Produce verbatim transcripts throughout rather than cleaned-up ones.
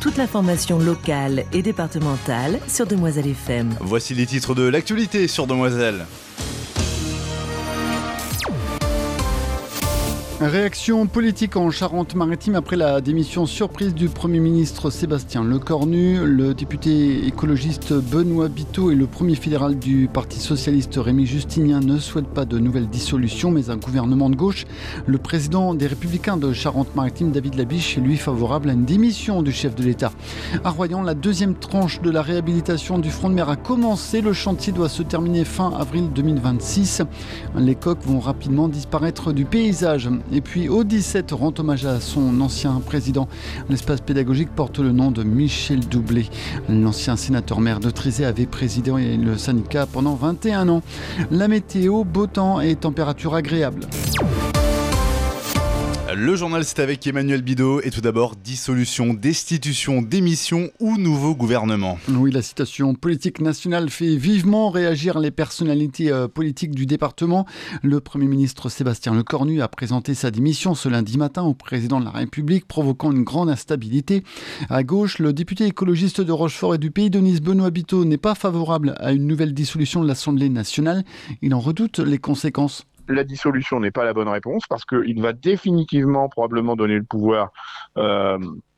toute l'information locale et départementale sur Demoiselle F M. Voici les titres de l'actualité sur Demoiselle. Réaction politique en Charente-Maritime après la démission surprise du Premier ministre Sébastien Lecornu. Le député écologiste Benoît Biteau et le premier fédéral du Parti socialiste Rémi Justinien ne souhaitent pas de nouvelles dissolutions, mais un gouvernement de gauche. Le président des Républicains de Charente-Maritime, David Labiche, est lui favorable à une démission du chef de l'État. À Royan, la deuxième tranche de la réhabilitation du front de mer a commencé. Le chantier doit se terminer fin avril deux mille vingt-six. Les coques vont rapidement disparaître du paysage. Et puis au dix-sept rend hommage à son ancien président. L'espace pédagogique porte le nom de Michel Doublé. L'ancien sénateur maire de Trézé avait présidé le syndicat pendant vingt et un ans. La météo, beau temps et température agréable. Le journal, c'est avec Emmanuel Bidot. Et tout d'abord, dissolution, destitution, démission ou nouveau gouvernement. Oui, la situation politique nationale fait vivement réagir les personnalités euh, politiques du département. Le Premier ministre Sébastien Lecornu a présenté sa démission ce lundi matin au président de la République, provoquant une grande instabilité. À gauche, le député écologiste de Rochefort et du Pays de Nice, Benoît Biteau, n'est pas favorable à une nouvelle dissolution de l'Assemblée nationale. Il en redoute les conséquences. La dissolution n'est pas la bonne réponse parce qu'il va définitivement probablement donner le pouvoir euh,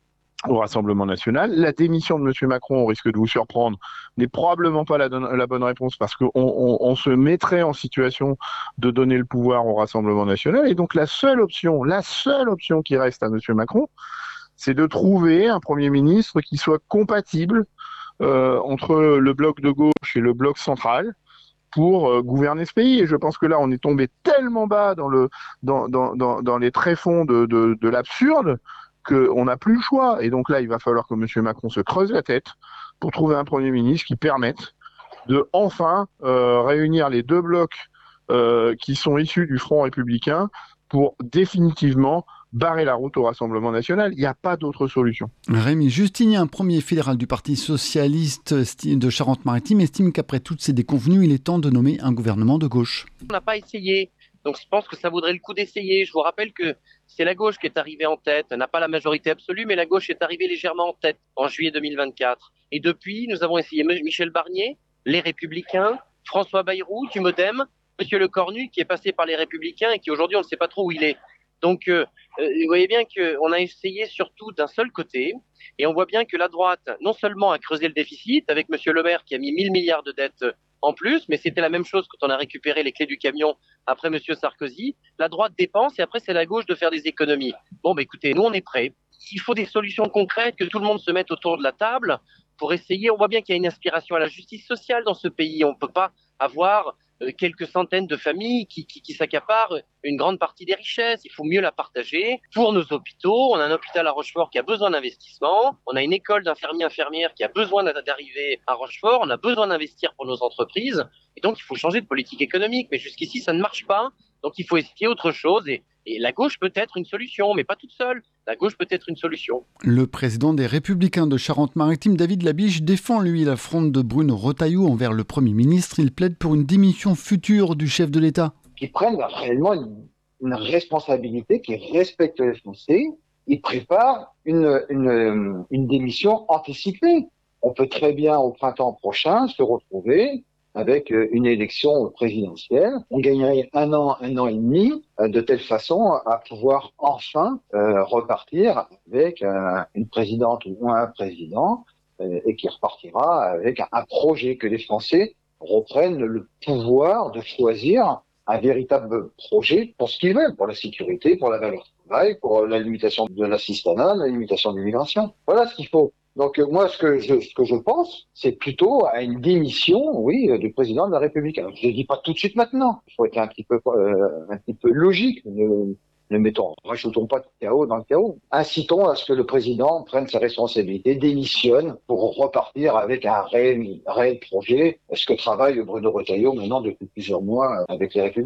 au Rassemblement national. La démission de M. Macron, au risque de vous surprendre, n'est probablement pas la, la bonne réponse parce qu'on on, on se mettrait en situation de donner le pouvoir au Rassemblement national. Et donc la seule option, la seule option qui reste à M. Macron, c'est de trouver un Premier ministre qui soit compatible euh, entre le bloc de gauche et le bloc central, pour euh, gouverner ce pays. Et je pense que là, on est tombé tellement bas dans le dans dans dans, dans les tréfonds de de, de l'absurde qu'on n'a plus le choix. Et donc là, il va falloir que M. Macron se creuse la tête pour trouver un Premier ministre qui permette de enfin euh, réunir les deux blocs euh, qui sont issus du Front républicain pour définitivement barrer la route au Rassemblement national. Il n'y a pas d'autre solution. Rémi Justinien, premier fédéral du Parti socialiste de Charente-Maritime, estime qu'après toutes ces déconvenues, il est temps de nommer un gouvernement de gauche. On n'a pas essayé, donc je pense que ça vaudrait le coup d'essayer. Je vous rappelle que c'est la gauche qui est arrivée en tête. Elle n'a pas la majorité absolue, mais la gauche est arrivée légèrement en tête en juillet deux mille vingt-quatre. Et depuis, nous avons essayé Michel Barnier, les Républicains, François Bayrou, du Modem, M. Lecornu, qui est passé par les Républicains et qui aujourd'hui, on ne sait pas trop où il est. Donc, euh, vous voyez bien qu'on a essayé surtout d'un seul côté, et on voit bien que la droite, non seulement a creusé le déficit, avec M. Le Maire qui a mis mille milliards de dettes en plus, mais c'était la même chose quand on a récupéré les clés du camion après M. Sarkozy. La droite dépense, et après c'est la gauche de faire des économies. Bon, bah écoutez, nous on est prêts. Il faut des solutions concrètes, que tout le monde se mette autour de la table pour essayer. On voit bien qu'il y a une aspiration à la justice sociale dans ce pays. On ne peut pas avoir quelques centaines de familles qui, qui, qui s'accaparent une grande partie des richesses. Il faut mieux la partager pour nos hôpitaux. On a un hôpital à Rochefort qui a besoin d'investissement. On a une école d'infirmiers infirmières qui a besoin d'arriver à Rochefort. On a besoin d'investir pour nos entreprises. Et donc, il faut changer de politique économique. Mais jusqu'ici, ça ne marche pas. Donc, il faut essayer autre chose. Et, et la gauche peut être une solution, mais pas toute seule. La gauche peut être une solution. Le président des Républicains de Charente-Maritime, David Labiche, défend lui l'affront de Bruno Retailleau envers le Premier ministre. Il plaide pour une démission future du chef de l'État. Qui prennent réellement une, une responsabilité, qui respectent les Français. Ils préparent une, une, une démission anticipée. On peut très bien, au printemps prochain, se retrouver avec une élection présidentielle. On gagnerait un an, un an et demi, de telle façon à pouvoir enfin euh, repartir avec euh, une présidente ou un président euh, et qui repartira avec un, un projet, que les Français reprennent le pouvoir de choisir un véritable projet pour ce qu'ils veulent, pour la sécurité, pour la valeur du travail, pour la limitation de l'assistanat, la limitation de l'immigration. Voilà ce qu'il faut. Donc euh, moi, ce que je ce que je pense, c'est plutôt à une démission, oui, du président de la République. Alors, je ne dis pas tout de suite maintenant. Il faut être un petit peu euh, un petit peu logique. Ne, ne mettons, rajoutons pas de chaos dans le chaos. Incitons à ce que le président prenne sa responsabilité, démissionne pour repartir avec un réel réel projet. Ce que travaille Bruno Retailleau maintenant depuis plusieurs mois avec les Républicains.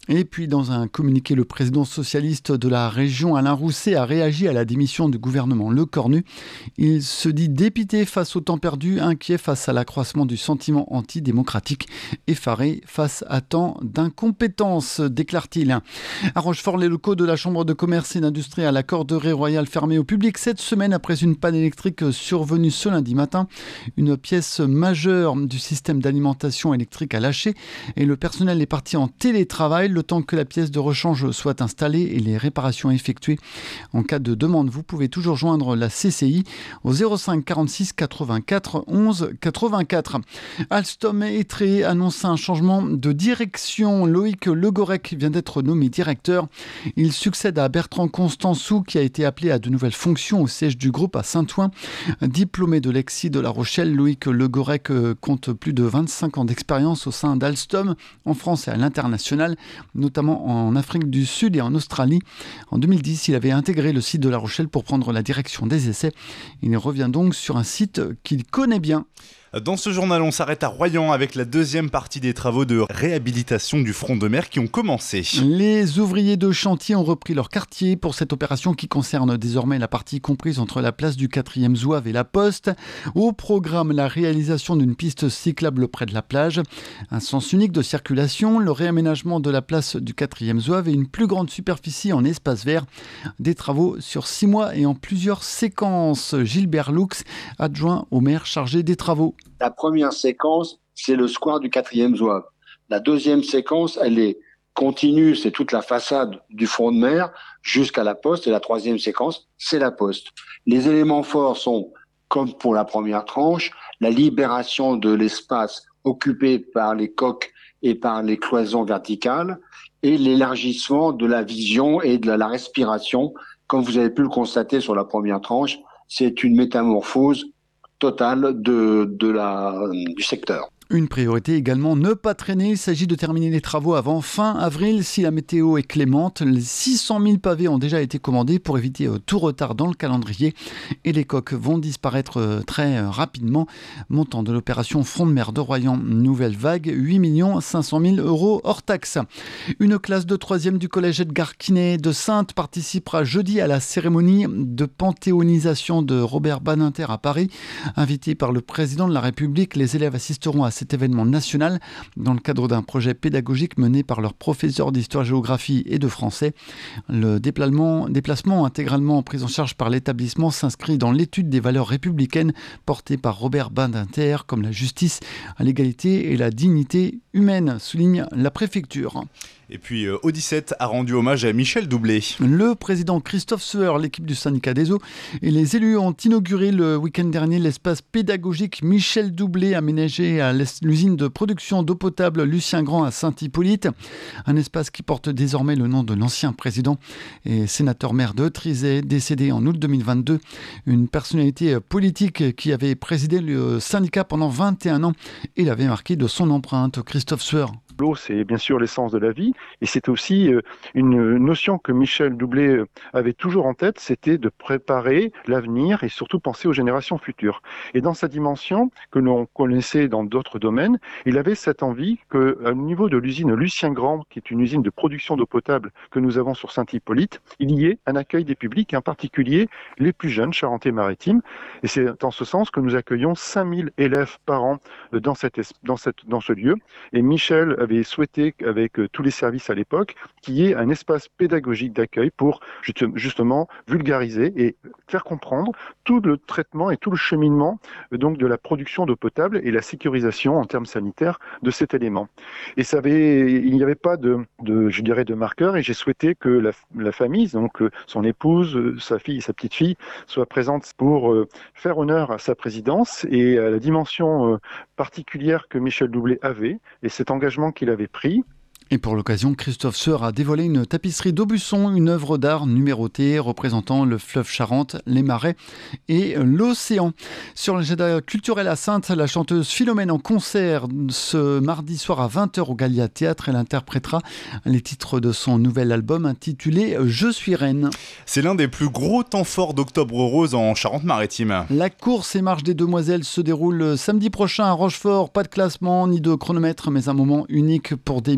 Et puis, dans un communiqué, le président socialiste de la région, Alain Rousset, a réagi à la démission du gouvernement Le Cornu. Il se dit dépité face au temps perdu, inquiet face à l'accroissement du sentiment antidémocratique, effaré face à tant d'incompétence, déclare-t-il. À Rochefort, les locaux de la Chambre de commerce et d'industrie à la Corderie Royale fermés au public cette semaine après une panne électrique survenue ce lundi matin. Une pièce majeure du système d'alimentation électrique a lâché et le personnel est parti en télétravail le temps que la pièce de rechange soit installée et les réparations effectuées. En cas de demande, vous pouvez toujours joindre la C C I au zéro cinq quarante-six quatre-vingt-quatre onze quatre-vingt-quatre. Alstom et Tré annonce un changement de direction. Loïc Legorec vient d'être nommé directeur. Il succède à Bertrand Constançou qui a été appelé à de nouvelles fonctions au siège du groupe à Saint-Ouen. Diplômé de l'E X I de La Rochelle, Loïc Legorec compte plus de vingt-cinq ans d'expérience au sein d'Alstom en France et à l'international, notamment en Afrique du Sud et en Australie. En deux mille dix, il avait intégré le site de La Rochelle pour prendre la direction des essais. Il revient donc sur un site qu'il connaît bien. Dans ce journal, on s'arrête à Royan avec la deuxième partie des travaux de réhabilitation du front de mer qui ont commencé. Les ouvriers de chantier ont repris leur quartier pour cette opération qui concerne désormais la partie comprise entre la place du quatrième Zouave et la Poste. Au programme, la réalisation d'une piste cyclable près de la plage, un sens unique de circulation, le réaménagement de la place du quatrième Zouave et une plus grande superficie en espace vert. Des travaux sur six mois et en plusieurs séquences. Gilbert Loux, adjoint au maire chargé des travaux. La première séquence, c'est le square du quatrième Zouave. La deuxième séquence, elle est continue, c'est toute la façade du front de mer jusqu'à la Poste. Et la troisième séquence, c'est la Poste. Les éléments forts sont, comme pour la première tranche, la libération de l'espace occupé par les coques et par les cloisons verticales et l'élargissement de la vision et de la respiration. Comme vous avez pu le constater sur la première tranche, c'est une métamorphose totale de, de la, du secteur. Une priorité également, ne pas traîner. Il s'agit de terminer les travaux avant fin avril si la météo est clémente. Les six cent mille pavés ont déjà été commandés pour éviter tout retard dans le calendrier et les coques vont disparaître très rapidement. Montant de l'opération Front de mer de Royan, nouvelle vague, huit millions cinq cent mille euros hors taxe. Une classe de troisième du collège Edgar Quinet de Saintes participera jeudi à la cérémonie de panthéonisation de Robert Badinter à Paris. Invité par le président de la République, les élèves assisteront à cet événement national dans le cadre d'un projet pédagogique mené par leurs professeurs d'histoire-géographie et de français. Le déplacement, déplacement intégralement pris en charge par l'établissement s'inscrit dans l'étude des valeurs républicaines portées par Robert Badinter comme la justice, l'égalité et la dignité humaine, souligne la préfecture. Et puis euh, O dix-sept a rendu hommage à Michel Doublé. Le président Christophe Sueur, l'équipe du syndicat des eaux et les élus ont inauguré le week-end dernier l'espace pédagogique Michel Doublé aménagé à l'usine de production d'eau potable Lucien Grand à Saint-Hippolyte. Un espace qui porte désormais le nom de l'ancien président et sénateur maire de Trizay, décédé en août deux mille vingt-deux. Une personnalité politique qui avait présidé le syndicat pendant vingt et un ans. Il avait marqué de son empreinte Christophe Sueur. L'eau, c'est bien sûr l'essence de la vie, et c'est aussi une notion que Michel Doublé avait toujours en tête, c'était de préparer l'avenir et surtout penser aux générations futures. Et dans sa dimension, que l'on connaissait dans d'autres domaines, il avait cette envie qu'au niveau de l'usine Lucien Grand, qui est une usine de production d'eau potable que nous avons sur Saint-Hippolyte, il y ait un accueil des publics, en particulier les plus jeunes charentais-maritimes. Et c'est en ce sens que nous accueillons cinq mille élèves par an dans, cette, dans, cette, dans ce lieu. Et Michel avait souhaité, avec tous les services à l'époque, qu'il y ait un espace pédagogique d'accueil pour justement vulgariser et faire comprendre tout le traitement et tout le cheminement donc de la production d'eau potable et la sécurisation en termes sanitaires de cet élément. Et ça avait, il n'y avait pas de, de, je dirais, de marqueur, et j'ai souhaité que la, la famille, donc son épouse, sa fille et sa petite fille, soient présentes pour faire honneur à sa présidence et à la dimension particulière que Michel Doublé avait et cet engagement qu'il avait pris. Et pour l'occasion, Christophe Sueur a dévoilé une tapisserie d'Aubusson, une œuvre d'art numérotée représentant le fleuve Charente, les marais et l'océan. Sur l'agenda culturel à Saintes, la chanteuse Philomène en concert ce mardi soir à vingt heures au Gallia Théâtre. Elle interprétera les titres de son nouvel album intitulé « Je suis reine ». C'est l'un des plus gros temps forts d'Octobre Rose en Charente-Maritime. La course et marche des demoiselles se déroule samedi prochain à Rochefort. Pas de classement ni de chronomètre, mais un moment unique pour des milliers de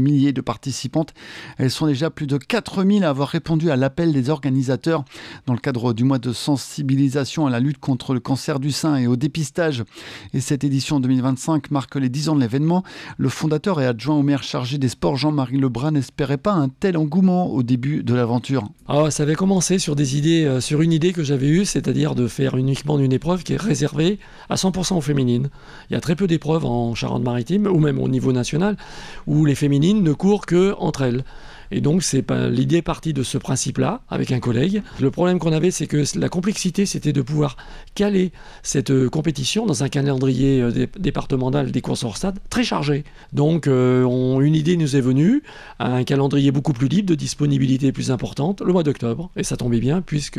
participantes. Elles sont déjà plus de quatre mille à avoir répondu à l'appel des organisateurs dans le cadre du mois de sensibilisation à la lutte contre le cancer du sein et au dépistage. Et cette édition deux mille vingt-cinq marque les dix ans de l'événement. Le fondateur et adjoint au maire chargé des sports, Jean-Marie Lebrun, n'espérait pas un tel engouement au début de l'aventure. Ah, ça avait commencé sur des idées, euh, sur une idée que j'avais eue, c'est-à-dire de faire uniquement une épreuve qui est réservée à cent pour cent aux féminines. Il y a très peu d'épreuves en Charente-Maritime, ou même au niveau national, où les féminines ne courent que entre elles. Et donc, c'est pas, l'idée est partie de ce principe-là, avec un collègue. Le problème qu'on avait, c'est que la complexité, c'était de pouvoir caler cette euh, compétition dans un calendrier euh, dé- départemental des courses hors stade très chargé. Donc, euh, on, une idée nous est venue, un calendrier beaucoup plus libre, de disponibilité plus importante, le mois d'octobre. Et ça tombait bien, puisque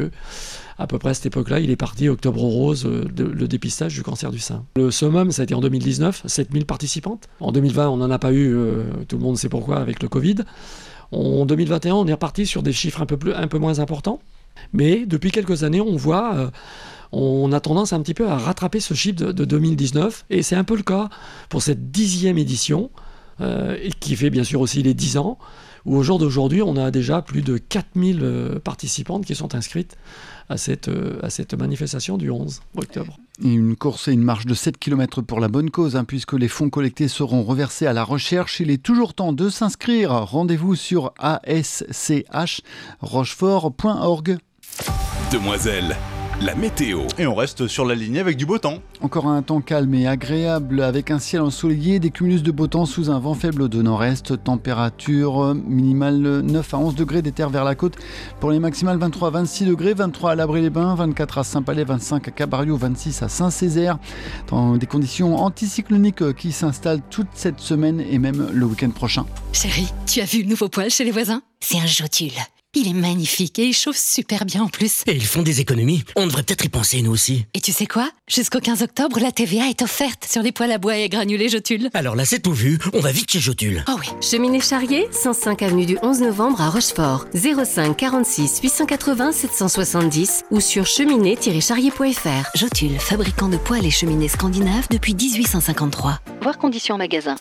à peu près à cette époque-là, il est parti Octobre Rose, euh, de, le dépistage du cancer du sein. Le summum, ça a été en deux mille dix-neuf, sept mille participantes. En deux mille vingt, on n'en a pas eu, euh, tout le monde sait pourquoi, avec le Covid. En deux mille vingt et un, on est reparti sur des chiffres un peu, plus, un peu moins importants. Mais depuis quelques années, on voit, euh, on a tendance un petit peu à rattraper ce chiffre de, de deux mille dix-neuf. Et c'est un peu le cas pour cette dixième édition, euh, et qui fait bien sûr aussi les dix ans, où au jour d'aujourd'hui, on a déjà plus de quatre mille euh, participantes qui sont inscrites à cette, euh, à cette manifestation du onze octobre. Et une course et une marche de sept kilomètres pour la bonne cause, hein, puisque les fonds collectés seront reversés à la recherche. Il est toujours temps de s'inscrire. Rendez-vous sur a s c h rochefort point org. Demoiselle, la météo. Et on reste sur la ligne avec du beau temps. Encore un temps calme et agréable avec un ciel ensoleillé, des cumulus de beau temps sous un vent faible de nord-est, température minimale neuf à onze degrés des terres vers la côte. Pour les maximales vingt-trois à vingt-six degrés, vingt-trois à l'Abri-les-Bains, vingt-quatre à Saint-Palais, vingt-cinq à Cabario, vingt-six à Saint-Césaire. Dans des conditions anticycloniques qui s'installent toute cette semaine et même le week-end prochain. Chérie, tu as vu le nouveau poêle chez les voisins ? C'est un Jotule. Il est magnifique et il chauffe super bien en plus. Et ils font des économies. On devrait peut-être y penser, nous aussi. Et tu sais quoi ? Jusqu'au quinze octobre, la T V A est offerte sur les poêles à bois et granulés Jotule. Alors là, c'est tout vu. On va vite chez Jotule. Oh oui. Cheminée Charrier, cent cinq avenue du onze novembre à Rochefort. zéro cinq quarante-six huit cent quatre-vingts sept cent soixante-dix ou sur cheminée tiret charrier point f r. Jotule, fabricant de poêles et cheminées scandinaves depuis dix-huit cent cinquante-trois. Voir conditions en magasin.